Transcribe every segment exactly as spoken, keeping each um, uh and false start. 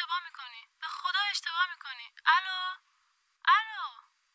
اشتباه میکنی. به خدا اشتباه میکنی. الو الو.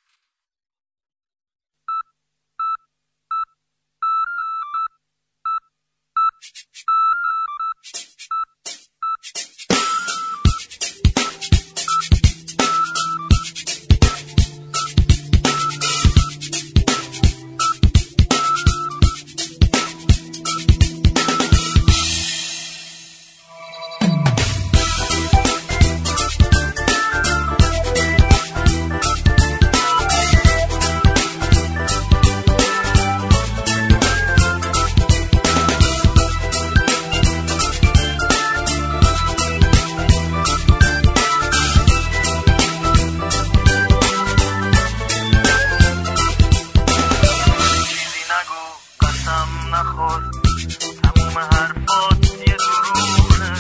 نخور تموم حرفات یه دروغه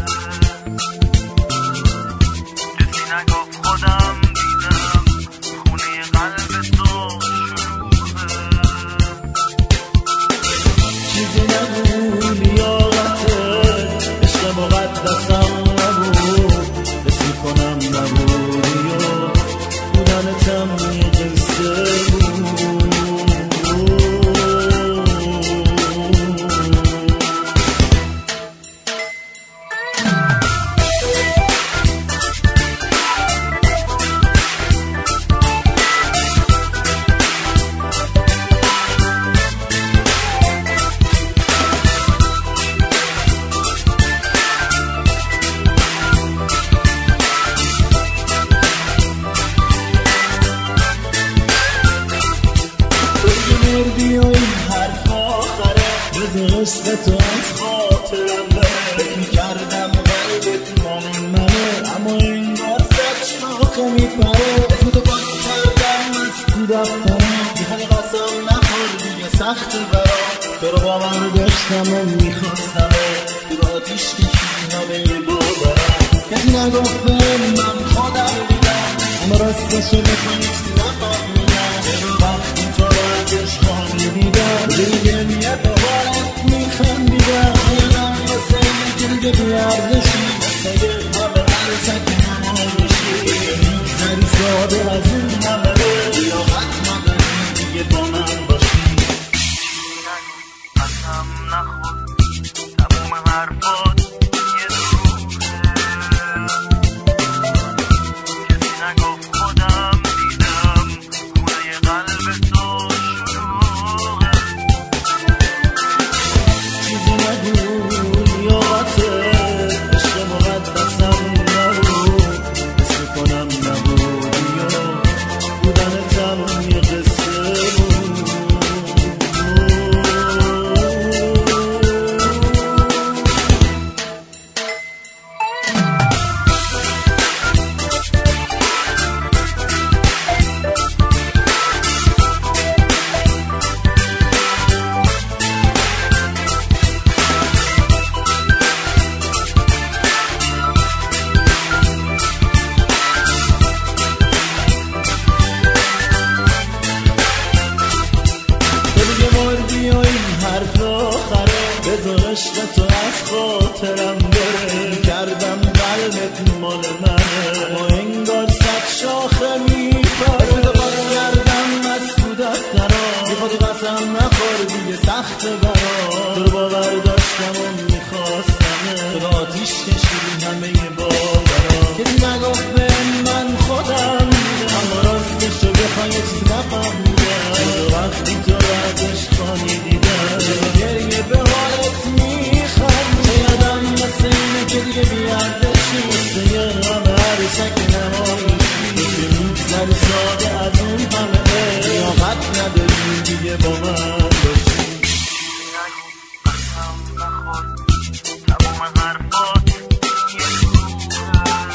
کسی نگفت خودم دیدم خونه قلب تو شلوغه چیزی نبود لیاقته عشق مقدسم نبود حس میکنم نبودی و بودنتم یه قصه بود بردی و این حرف آخره بذار عشق تو از خاطرم بره فکر میکردم قلبت مال منه اما این بار زد شاخه میپره اسم تو پاک کردم از تو دفترم میخوای قسم نخور دیگه سخت برام تو رو باور داشتم و میخواستم تو رو آتیش کشیدم همه باورم کسی نگفت به من خودم دیدم اما راستشو بخوای چیزی نفهمیدم وقتی تو رو از عشقا میدیدم دیگه میه دوبارت میخندیدم یادم یه سیلی که دیگه بیارزشی مثل یه همه عرصک نمایشی میگذری ساده از این همه لیاقت نداری دیگه با من باشی قسم نخور تموم حرفات یه دروغه کسی نگفت خودم دیدم خونه قلب تو شلوغه چیزی نگو لیاقته عشق مقدسم نبود حس میکنم نبودی و بودنتم یه قصه بود بذار عشق تو از خاطرم بره کردم قلبت مال منه اما انگار صد شاخه میپره تو پاک کردم از تو دفترم بی خود قسم نخور دیگه سخت برام تو رو باور داشتم و میخواستم تو رو آتیش کشیدی همه باورام کسی نگفت به من خودم دیدم اما راستشو بخوای یه چیز نفهمیدم وقتی تو رو از عشقا میدیدم گریه به حالت میخند یادم مثل اینه که دیگه بیاردشی مثل یه غم عروسک نمایشی که میگذری ساده از اون همه لیاقت نداری دیگه با من باشی قسم نخور تموم حرفات یه دروغه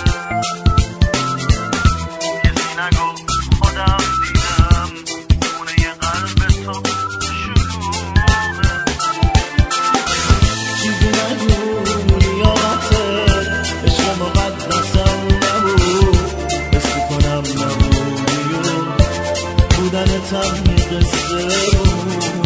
کسی نگفت خودم دیدم خونه قلب تو شلوغه چیزی نگو لیاقته عشق مقدسم نبود حس میکنم نبودی و بودنتم یه قصه بود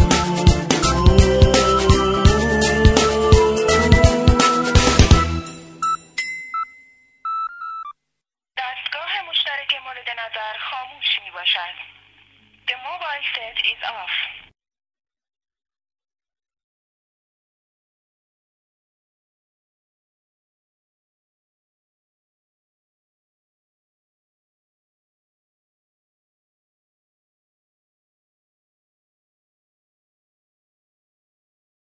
The mobile set is off.